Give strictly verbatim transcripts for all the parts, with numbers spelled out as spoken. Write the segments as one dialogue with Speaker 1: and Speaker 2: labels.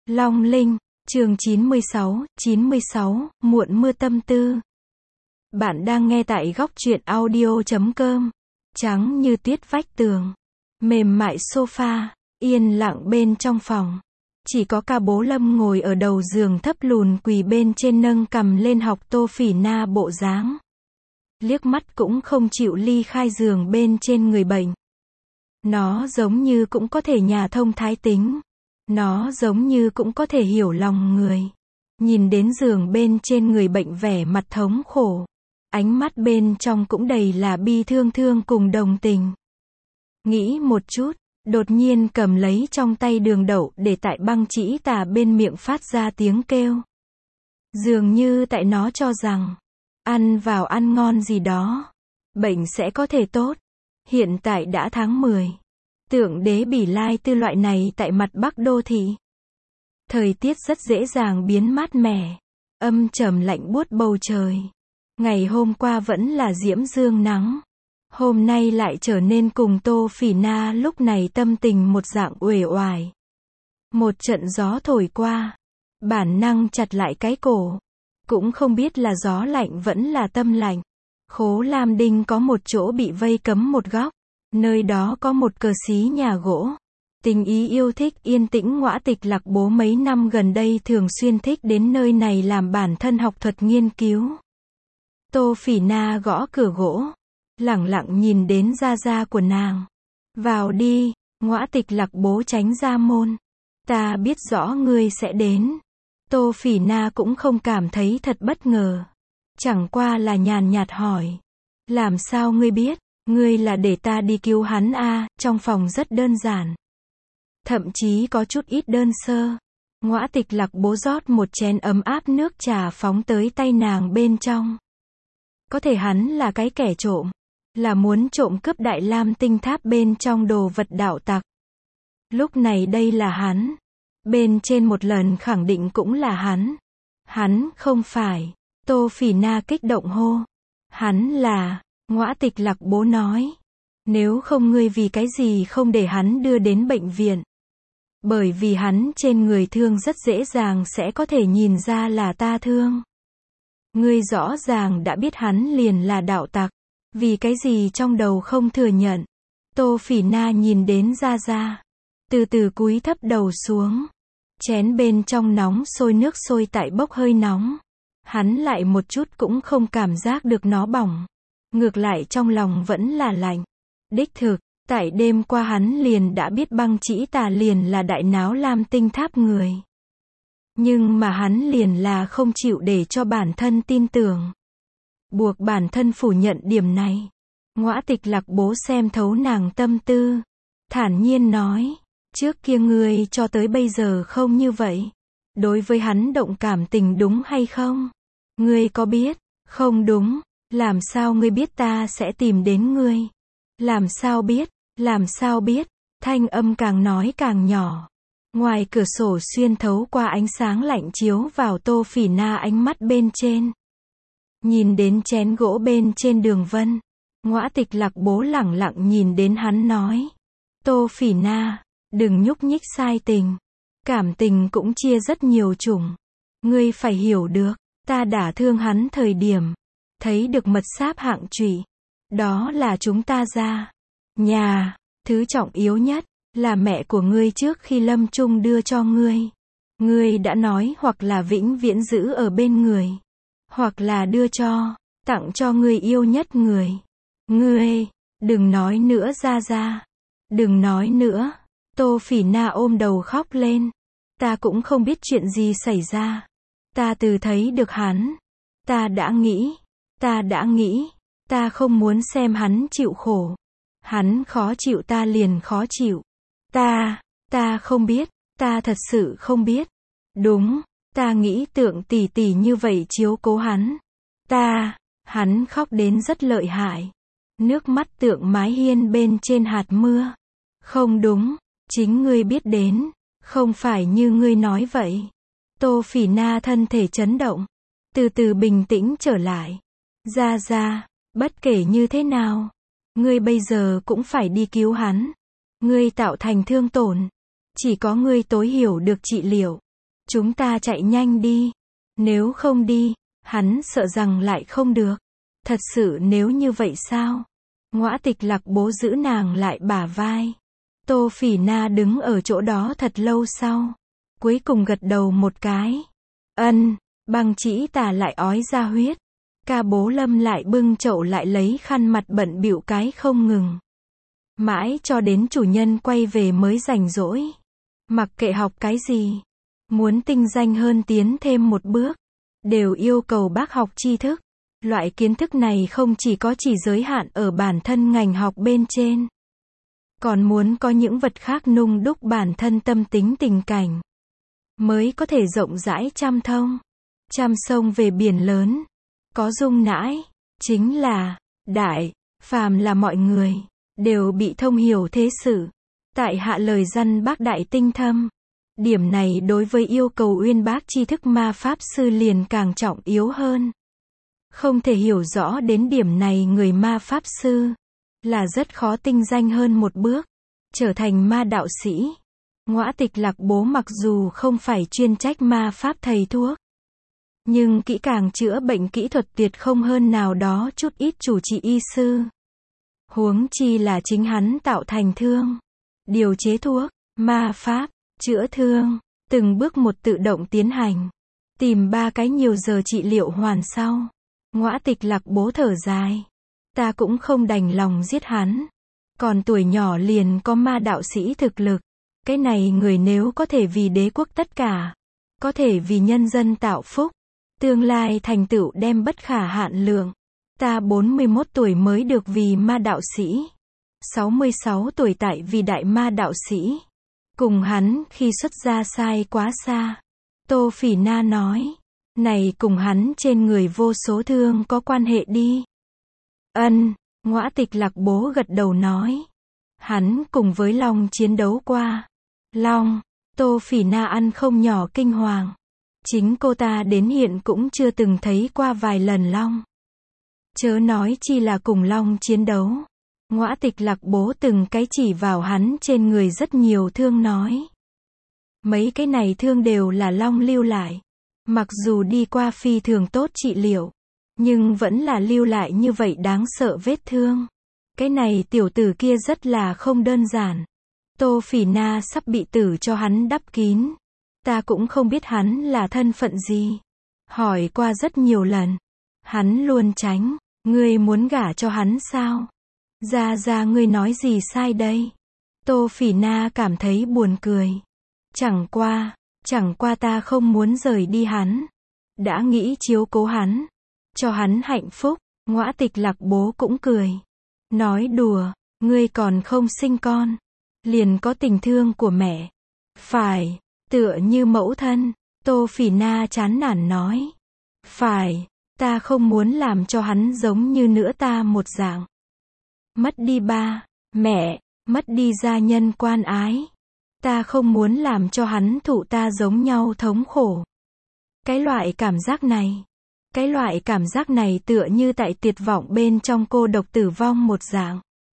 Speaker 1: Long Linh, chương chín mươi sáu, chín mươi sáu, muộn mưa tâm tư. Bạn đang nghe tại góc truyện audio chấm com. Trắng như tuyết vách tường, mềm mại sofa, yên lặng bên trong phòng. Chỉ có ca bố Lâm ngồi ở đầu giường thấp lùn quỳ bên trên nâng cằm lên học Tô Phỉ Na bộ dáng. Liếc mắt cũng không chịu ly khai giường bên trên người bệnh. Nó giống như cũng có thể nhà thông thái tính. Nó giống như cũng có thể hiểu lòng người. Nhìn đến giường bên trên người bệnh vẻ mặt thống khổ. Ánh mắt bên trong cũng đầy là bi thương thương cùng đồng tình. Nghĩ một chút, đột nhiên cầm lấy trong tay đường đậu để tại băng chỉ tà bên miệng phát ra tiếng kêu. Dường như tại nó cho rằng, ăn vào ăn ngon gì đó, bệnh sẽ có thể tốt. Hiện tại đã tháng mười. Tượng đế Bỉ Lai Tư loại này tại mặt Bắc đô thị. Thời tiết rất dễ dàng biến mát mẻ, âm trầm lạnh buốt bầu trời. Ngày hôm qua vẫn là diễm dương nắng. Hôm nay lại trở nên cùng Tô Phỉ Na lúc này tâm tình một dạng uể oải. Một trận gió thổi qua, bản năng chặt lại cái cổ. Cũng không biết là gió lạnh vẫn là tâm lạnh. Khố Lam Đinh có một chỗ bị vây cấm một góc. Nơi đó có một cờ xí nhà gỗ. Tình ý yêu thích yên tĩnh Ngõa Tịch Lạc Bố mấy năm gần đây thường xuyên thích đến nơi này làm bản thân học thuật nghiên cứu. Tô Phỉ Na gõ cửa gỗ, lẳng lặng nhìn đến gia gia của nàng. Vào đi, Ngõa Tịch Lạc Bố tránh ra môn. Ta biết rõ ngươi sẽ đến. Tô Phỉ Na cũng không cảm thấy thật bất ngờ. Chẳng qua là nhàn nhạt hỏi. Làm sao ngươi biết? Ngươi là để ta đi cứu hắn à, trong phòng rất đơn giản. Thậm chí có chút ít đơn sơ. Ngõa Tịch Lạc Bố rót một chén ấm áp nước trà phóng tới tay nàng bên trong. Có thể hắn là cái kẻ trộm. Là muốn trộm cướp Đại Lam Tinh Tháp bên trong đồ vật đạo tặc. Lúc này đây là hắn. Bên trên một lần khẳng định cũng là hắn. Hắn không phải. Tô Phỉ Na kích động hô. Hắn là... Ngõa Tịch Lạc Bố nói. Nếu không ngươi vì cái gì không để hắn đưa đến bệnh viện? Bởi vì hắn trên người thương rất dễ dàng sẽ có thể nhìn ra là ta thương. Ngươi rõ ràng đã biết hắn liền là đạo tặc. Vì cái gì trong đầu không thừa nhận? Tô Phỉ Na nhìn đến Gia Gia. Từ từ cúi thấp đầu xuống. Chén bên trong nóng sôi nước sôi tại bốc hơi nóng. Hắn lại một chút cũng không cảm giác được nó bỏng. Ngược lại trong lòng vẫn là lạnh. Đích thực, tại đêm qua hắn liền đã biết băng chỉ tà liền là đại náo Lam Tinh Tháp người. Nhưng mà hắn liền là không chịu để cho bản thân tin tưởng. Buộc bản thân phủ nhận điểm này. Ngõa Tịch Lạc Bố xem thấu nàng tâm tư. Thản nhiên nói. Trước kia ngươi cho tới bây giờ không như vậy. Đối với hắn động cảm tình đúng hay không? Ngươi có biết? Không đúng. Làm sao ngươi biết ta sẽ tìm đến ngươi? Làm sao biết? Làm sao biết? Thanh âm càng nói càng nhỏ. Ngoài cửa sổ xuyên thấu qua ánh sáng lạnh chiếu vào Tô Phỉ Na ánh mắt bên trên. Nhìn đến chén gỗ bên trên đường vân. Ngõa Tịch Lạc Bố lẳng lặng nhìn đến hắn nói. Tô Phỉ Na, đừng nhúc nhích sai tình. Cảm tình cũng chia rất nhiều chủng. Ngươi phải hiểu được, ta đã thương hắn thời điểm. Thấy được mật sáp hạng chủy. Đó là chúng ta ra. Nhà, thứ trọng yếu nhất, là mẹ của ngươi trước khi lâm chung đưa cho ngươi. Ngươi đã nói hoặc là vĩnh viễn giữ ở bên người. Hoặc là đưa cho, tặng cho ngươi yêu nhất người. Ngươi, đừng nói nữa Gia Gia. Đừng nói nữa. Tô Phỉ Na ôm đầu khóc lên. Ta cũng không biết chuyện gì xảy ra. Ta từ thấy được hắn. Ta đã nghĩ. Ta đã nghĩ, ta không muốn xem hắn chịu khổ. Hắn khó chịu ta liền khó chịu. Ta, ta không biết, ta thật sự không biết. Đúng, ta nghĩ Tượng tỷ tỷ như vậy chiếu cố hắn. Ta, hắn khóc đến rất lợi hại. Nước mắt Tượng mái hiên bên trên hạt mưa. Không đúng, chính ngươi biết đến, không phải như ngươi nói vậy. Tô Phỉ Na thân thể chấn động, từ từ bình tĩnh trở lại. Gia Gia, bất kể như thế nào, ngươi bây giờ cũng phải đi cứu hắn. Ngươi tạo thành thương tổn. Chỉ có ngươi tối hiểu được trị liệu. Chúng ta chạy nhanh đi. Nếu không đi, hắn sợ rằng lại không được. Thật sự nếu như vậy sao? Ngõa Tịch Lạc Bố giữ nàng lại bả vai. Tô Phỉ Na đứng ở chỗ đó thật lâu sau. Cuối cùng gật đầu một cái. Ân, Băng Chỉ Tà lại ói ra huyết. Ca Bố Lâm lại bưng chậu lại lấy khăn mặt bận bịu cái không ngừng. Mãi cho đến chủ nhân quay về mới rảnh rỗi. Mặc kệ học cái gì, muốn tinh danh hơn tiến thêm một bước, đều yêu cầu bác học tri thức. Loại kiến thức này không chỉ có chỉ giới hạn ở bản thân ngành học bên trên, còn muốn có những vật khác nung đúc bản thân tâm tính tình cảnh, mới có thể rộng rãi trăm thông. Trăm sông về biển lớn, có dung nãi, chính là đại, phàm là mọi người, đều bị thông hiểu thế sự. Tại hạ lời răn bác đại tinh thâm. Điểm này đối với yêu cầu uyên bác tri thức ma pháp sư liền càng trọng yếu hơn. Không thể hiểu rõ đến điểm này người ma pháp sư, là rất khó tinh danh hơn một bước, trở thành ma đạo sĩ. Ngõa Tịch Lạc Bố mặc dù không phải chuyên trách ma pháp thầy thuốc, nhưng kỹ càng chữa bệnh kỹ thuật tuyệt không hơn nào đó chút ít chủ trị y sư. Huống chi là chính hắn tạo thành thương, điều chế thuốc, ma pháp, chữa thương, từng bước một tự động tiến hành. Tìm ba cái nhiều giờ trị liệu hoàn sau. Ngõa Tịch Lạc Bố thở dài. Ta cũng không đành lòng giết hắn. Còn tuổi nhỏ liền có ma đạo sĩ thực lực. Cái này người nếu có thể vì đế quốc tất cả, có thể vì nhân dân tạo phúc, tương lai thành tựu đem bất khả hạn lượng. Ta bốn mươi mốt tuổi mới được vì ma đạo sĩ. sáu mươi sáu tuổi tại vì đại ma đạo sĩ. Cùng hắn khi xuất gia sai quá xa. Tô Phỉ Na nói. Này cùng hắn trên người vô số thương có quan hệ đi. Ân, Ngõa Tịch Lạc Bố gật đầu nói. Hắn cùng với Long chiến đấu qua. Long, Tô Phỉ Na ăn không nhỏ kinh hoàng. Chính cô ta đến hiện cũng chưa từng thấy qua vài lần Long. Chớ nói chi là cùng Long chiến đấu. Ngõa Tịch Lạc Bố từng cái chỉ vào hắn trên người rất nhiều thương nói. Mấy cái này thương đều là Long lưu lại. Mặc dù đi qua phi thường tốt trị liệu, nhưng vẫn là lưu lại như vậy đáng sợ vết thương. Cái này tiểu tử kia rất là không đơn giản. Tô Phỉ Na sắp bị tử cho hắn đắp kín. Ta cũng không biết hắn là thân phận gì. Hỏi qua rất nhiều lần. Hắn luôn tránh. Ngươi muốn gả cho hắn sao? Ra ra ngươi nói gì sai đây? Tô Phỉ Na cảm thấy buồn cười. Chẳng qua, chẳng qua ta không muốn rời đi hắn. Đã nghĩ chiếu cố hắn, cho hắn hạnh phúc. Ngõa Tịch Lạc Bố cũng cười. Nói đùa, ngươi còn không sinh con, liền có tình thương của mẹ. Phải, tựa như mẫu thân. Tô Phỉ Na chán nản nói. Phải, ta không muốn làm cho hắn giống như nữa ta một dạng. Mất đi ba, mẹ, mất đi gia nhân quan ái. Ta không muốn làm cho hắn thụ ta giống nhau thống khổ. Cái loại cảm giác này, cái loại cảm giác này tựa như tại tuyệt vọng bên trong cô độc tử vong một dạng.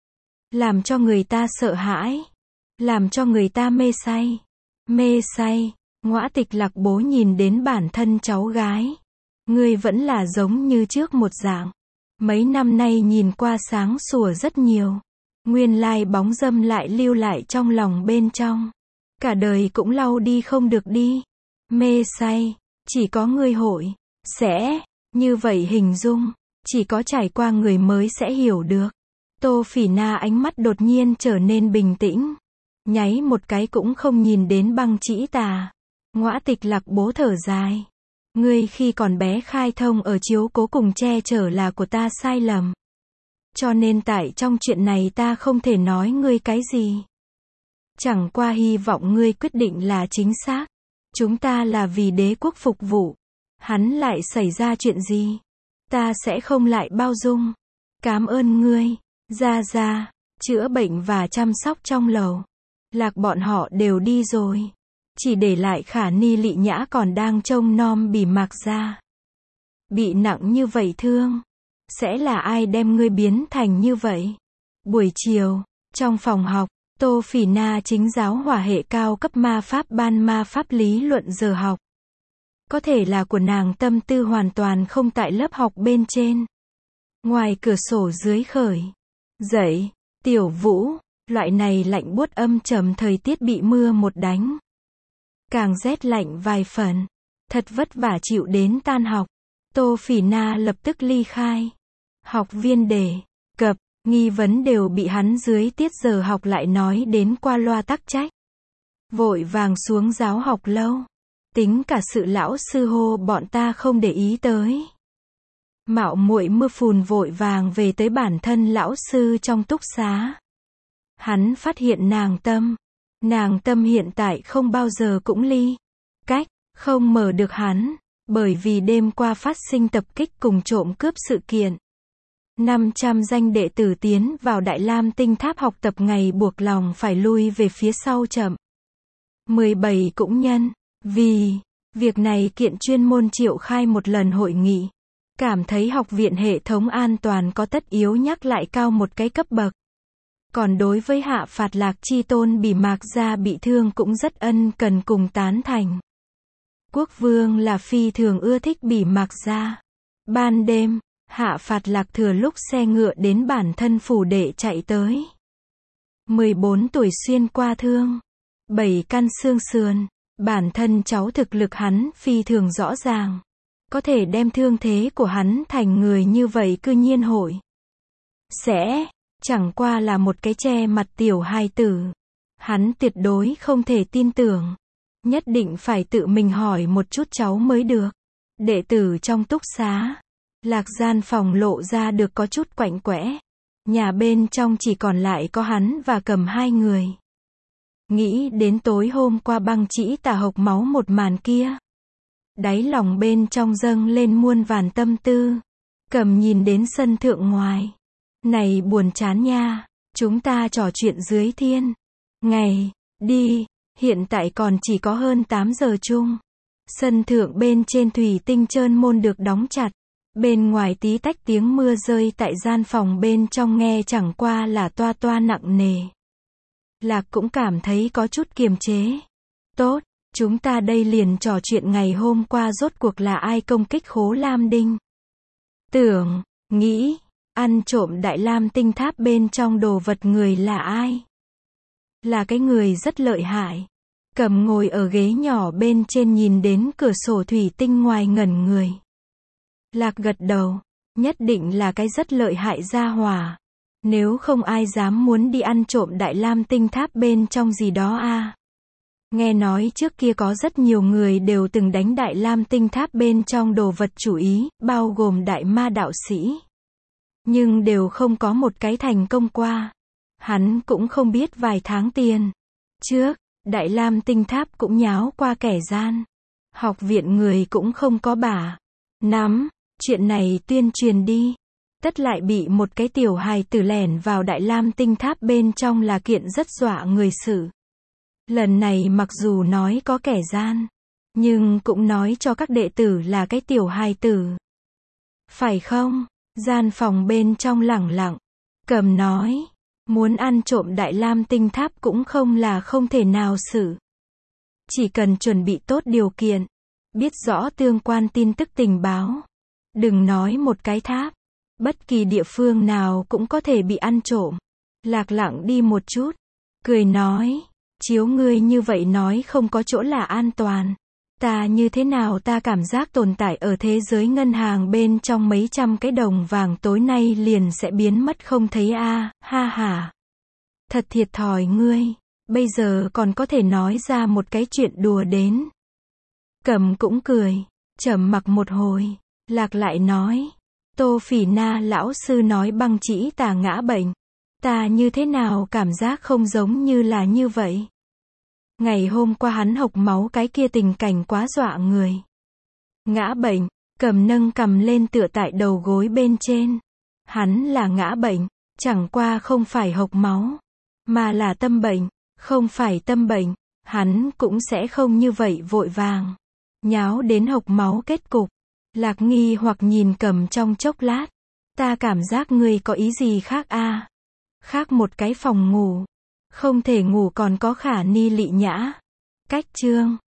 Speaker 1: Làm cho người ta sợ hãi, làm cho người ta mê say. Mê say, Ngõa Tịch Lạc Bố nhìn đến bản thân cháu gái. Ngươi vẫn là giống như trước một dạng. Mấy năm nay nhìn qua sáng sủa rất nhiều. Nguyên lai bóng dâm lại lưu lại trong lòng bên trong. Cả đời cũng lau đi không được đi. Mê say, chỉ có ngươi hội, sẽ, như vậy hình dung, chỉ có trải qua người mới sẽ hiểu được. Tô Phỉ Na ánh mắt đột nhiên trở nên bình tĩnh. Nháy một cái cũng không nhìn đến Băng Chỉ Tà. Ngõa Tịch Lạc Bố thở dài. Ngươi khi còn bé khai thông ở chiếu cố cùng che chở là của ta sai lầm. Cho nên tại trong chuyện này ta không thể nói ngươi cái gì. Chẳng qua hy vọng ngươi quyết định là chính xác. Chúng ta là vì đế quốc phục vụ. Hắn lại xảy ra chuyện gì? Ta sẽ không lại bao dung. Cảm ơn ngươi. Ra ra, chữa bệnh và chăm sóc trong lầu. Lạc bọn họ đều đi rồi. Chỉ để lại Khả Ni Lị Nhã còn đang trông nom Bỉ Mạc ra. Bị nặng như vậy thương. Sẽ là ai đem ngươi biến thành như vậy? Buổi chiều, trong phòng học, Tô Phỉ Na chính giáo hỏa hệ cao cấp ma pháp ban ma pháp lý luận giờ học. Có thể là của nàng tâm tư hoàn toàn không tại lớp học bên trên. Ngoài cửa sổ dưới khởi. Dậy, Tiểu Vũ, loại này lạnh buốt âm trầm thời tiết bị mưa một đánh. Càng rét lạnh vài phần. Thật vất vả chịu đến tan học. Tô Phỉ Na lập tức ly khai. Học viên đề cập, nghi vấn đều bị hắn dưới tiết giờ học lại nói đến qua loa tắc trách. Vội vàng xuống giáo học lâu. Tính cả sự lão sư hô bọn ta không để ý tới. Mạo muội mưa phùn vội vàng về tới bản thân lão sư trong túc xá. Hắn phát hiện nàng tâm. Nàng tâm hiện tại không bao giờ cũng ly cách, không mở được hắn, bởi vì đêm qua phát sinh tập kích cùng trộm cướp sự kiện. năm trăm danh đệ tử tiến vào Đại Lam Tinh Tháp học tập ngày buộc lòng phải lui về phía sau chậm. mười bảy cũng nhân, vì việc này kiện chuyên môn triệu khai một lần hội nghị. Cảm thấy học viện hệ thống an toàn có tất yếu nhắc lại cao một cái cấp bậc. Còn đối với hạ phạt Lạc Chi Tôn Bỉ Mạc Gia bị thương cũng rất ân cần cùng tán thành. Quốc vương là phi thường ưa thích Bỉ Mạc Gia. Ban đêm, hạ phạt Lạc thừa lúc xe ngựa đến bản thân phủ đệ chạy tới. mười bốn tuổi xuyên qua thương. bảy căn xương sườn. Bản thân cháu thực lực hắn phi thường rõ ràng. Có thể đem thương thế của hắn thành người như vậy cư nhiên hội. Sẽ, chẳng qua là một cái che mặt tiểu hài tử. Hắn tuyệt đối không thể tin tưởng. Nhất định phải tự mình hỏi một chút cháu mới được. Đệ tử trong túc xá. Lạc gian phòng lộ ra được có chút quạnh quẽ. Nhà bên trong chỉ còn lại có hắn và Cầm hai người. Nghĩ đến tối hôm qua băng chỉ tà hộc máu một màn kia. Đáy lòng bên trong dâng lên muôn vàn tâm tư. Cầm nhìn đến sân thượng ngoài. Này buồn chán nha. Chúng ta trò chuyện dưới thiên. Ngày, đi. Hiện tại còn chỉ có hơn tám giờ chung. Sân thượng bên trên thủy tinh trơn môn được đóng chặt. Bên ngoài tí tách tiếng mưa rơi tại gian phòng bên trong nghe chẳng qua là toa toa nặng nề. Lạc cũng cảm thấy có chút kiềm chế. Tốt, chúng ta đây liền trò chuyện ngày hôm qua rốt cuộc là ai công kích Khố Lam Đinh. Tưởng, nghĩ, ăn trộm Đại Lam Tinh Tháp bên trong đồ vật người là ai? Là cái người rất lợi hại. Cầm ngồi ở ghế nhỏ bên trên nhìn đến cửa sổ thủy tinh ngoài ngẩn người. Lạc gật đầu, nhất định là cái rất lợi hại gia hỏa. Nếu không ai dám muốn đi ăn trộm Đại Lam Tinh Tháp bên trong gì đó a. À. Nghe nói trước kia có rất nhiều người đều từng đánh Đại Lam Tinh Tháp bên trong đồ vật chủ ý, bao gồm đại ma đạo sĩ. Nhưng đều không có một cái thành công qua. Hắn cũng không biết vài tháng tiền trước, Đại Lam Tinh Tháp cũng nháo qua kẻ gian. Học viện người cũng không có bả nắm, chuyện này tuyên truyền đi. Tất lại bị một cái tiểu hài tử lẻn vào Đại Lam Tinh Tháp bên trong là kiện rất dọa người sự. Lần này mặc dù nói có kẻ gian, nhưng cũng nói cho các đệ tử là cái tiểu hài tử. Phải không? Gian phòng bên trong lẳng lặng. Cầm nói, muốn ăn trộm Đại Lam Tinh Tháp cũng không là không thể nào xử. Chỉ cần chuẩn bị tốt điều kiện, biết rõ tương quan tin tức tình báo. Đừng nói một cái tháp. Bất kỳ địa phương nào cũng có thể bị ăn trộm. Lạc lặng đi một chút. Cười nói. Chiếu ngươi như vậy nói không có chỗ là an toàn. Ta như thế nào ta cảm giác tồn tại ở thế giới ngân hàng bên trong mấy trăm cái đồng vàng tối nay liền sẽ biến mất không thấy a à, ha ha. Thật thiệt thòi ngươi. Bây giờ còn có thể nói ra một cái chuyện đùa đến. Cầm cũng cười. Trầm mặc một hồi. Lạc lại nói. Tô Phỉ Na lão sư nói băng chỉ tà ngã bệnh. Ta như thế nào cảm giác không giống như là như vậy. Ngày hôm qua hắn hộc máu cái kia tình cảnh quá dọa người. Ngã bệnh, Cầm nâng cầm lên tựa tại đầu gối bên trên. Hắn là ngã bệnh, chẳng qua không phải hộc máu, mà là tâm bệnh, không phải tâm bệnh, hắn cũng sẽ không như vậy vội vàng. Nháo đến hộc máu kết cục. Lạc nghi hoặc nhìn Cầm trong chốc lát. Ta cảm giác ngươi có ý gì khác a? À? Khác một cái phòng ngủ. Không thể ngủ còn có khả ni lị nhã. Cách chương.